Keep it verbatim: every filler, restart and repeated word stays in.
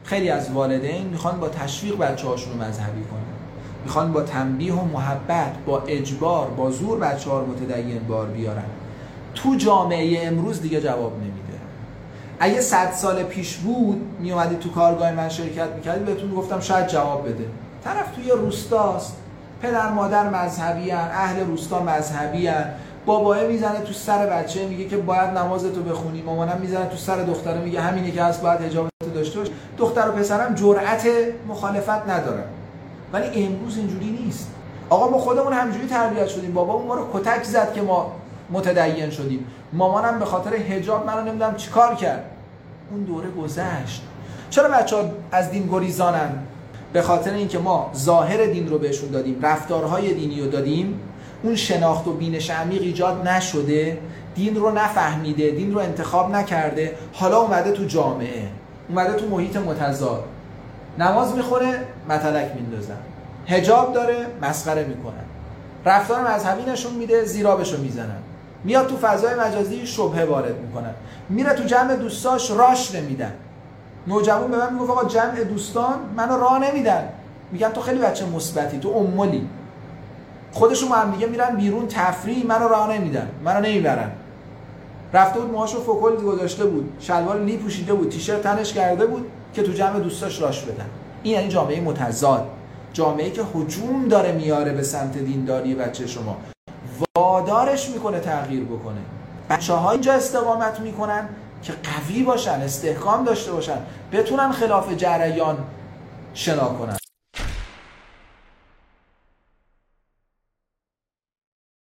خیلی از والدین میخوان با تشویق بچه‌هاشون رو مذهبی کنن، میخوان با تنبیه و محبت، با اجبار، با زور بچه‌ها رو متدین بار بیارن. تو جامعه امروز دیگه جواب نمیده. اگه صد سال پیش بود میومدید تو کارگاه من شرکت میکردید، بهتون گفتم شاید جواب بده. طرف توی روستاست، پدر مادر مذهبی ان، اهل روستا مذهبی ان، باباه میزنه تو سر بچه میگه که باید نمازتو بخونی، مامانم میزنه تو سر دختره میگه همینه که هست باید حجابتو داشته باش. دختر و پسرم جرأت مخالفت ندارن. ولی امروز اینجوری نیست. آقا ما خودمون همینجوری تربیت شدیم، بابامون ما رو کتک زد که ما متدین شدیم، مامانم به خاطر حجاب منو نمیدونم چیکار کرد. اون دوره گذشت. چرا بچه‌ها از دین گریزانن؟ به خاطر اینکه ما ظاهر دین رو بهشون دادیم، رفتارهای دینی رو دادیم، اون شناخت و بینش عمیق ایجاد نشده، دین رو نفهمیده، دین رو انتخاب نکرده، حالا اومده تو جامعه، اومده تو محیط متضاد، نماز میخوره متلک میندازن، حجاب داره مسخره میکنن، رفتار مذهبی نشون میده زیرابشو میزنن، میاد تو فضای مجازی شبهه وارد میکنن، میره تو جمع دوستاش راش نمیدن. نوجوان به من میگفت آقا جمع دوستان منو راه نمیدن، میگن تو خیلی بچه مثبتی، تو امولی. خودشون با هم دیگه میرن بیرون تفریح، منو راه نمیدن، منو نمیبرن. رفته بود موهاشو فوکل گذاشته بود، شلوار لی پوشیده بود، تیشرت تنش کرده بود که تو جمع دوستاش راش بدن. این یعنی جامعه متضاد، جامعه‌ای که هجوم داره میاره به سمت دینداری بچه شما، وادارش میکنه تغییر بکنه. بچه‌ها اینجا استقامت میکنن که قوی باشن، استحکام داشته باشن، بتونن خلاف جریان شنا کنن.